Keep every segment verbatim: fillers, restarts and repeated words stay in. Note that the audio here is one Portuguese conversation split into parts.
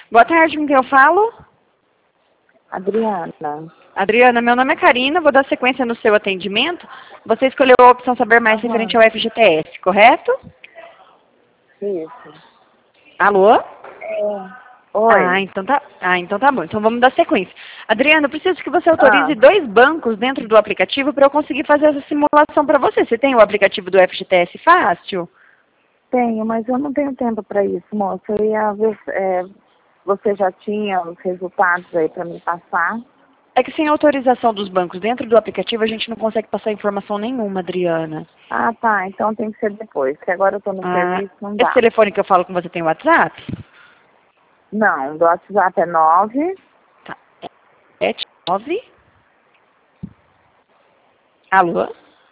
Boa tarde, com quem eu falo? Adriana. Adriana, meu nome é Karina, vou dar sequência no seu atendimento. Você escolheu a opção saber mais Uhum. referente ao F G T S, correto? Isso. Alô? É. Oi. Ah, então tá, ah, então tá bom. Então vamos dar sequência. Adriana, eu preciso que você Ah, autorize dois bancos dentro do aplicativo para eu conseguir fazer essa simulação para você. Você tem o aplicativo do F G T S fácil? tenho, mas eu não tenho tempo para isso, moça. Eu ia ver, é, você já tinha os resultados aí para me passar? É que sem autorização dos bancos dentro do aplicativo a gente não consegue passar informação nenhuma, Adriana. Ah, tá. Então tem que ser depois, que agora eu tô no Ah, serviço, não esse dá. telefone que eu falo com você tem WhatsApp? Não, do WhatsApp é nove. Tá. sete nove. Alô?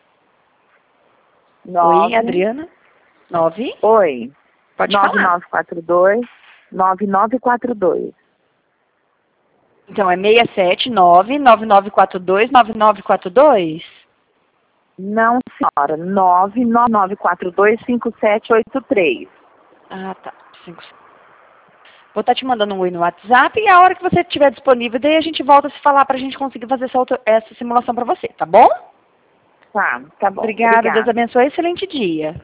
Oi, nove. Adriana? nove. Oi. Pode nove falar. nove quatro dois. nove nove quatro dois. Então é seis sete nove nove nove quatro dois nove nove quatro dois? Não, senhora. nove nove nove quatro dois cinco sete oito três. Ah, tá. Cinco. Vou estar te mandando um oi no WhatsApp e a hora que você estiver disponível, daí a gente volta a se falar para a gente conseguir fazer essa, auto- essa simulação para você, tá bom? Tá, tá bom. Obrigada, Deus Obrigada. abençoe, excelente dia.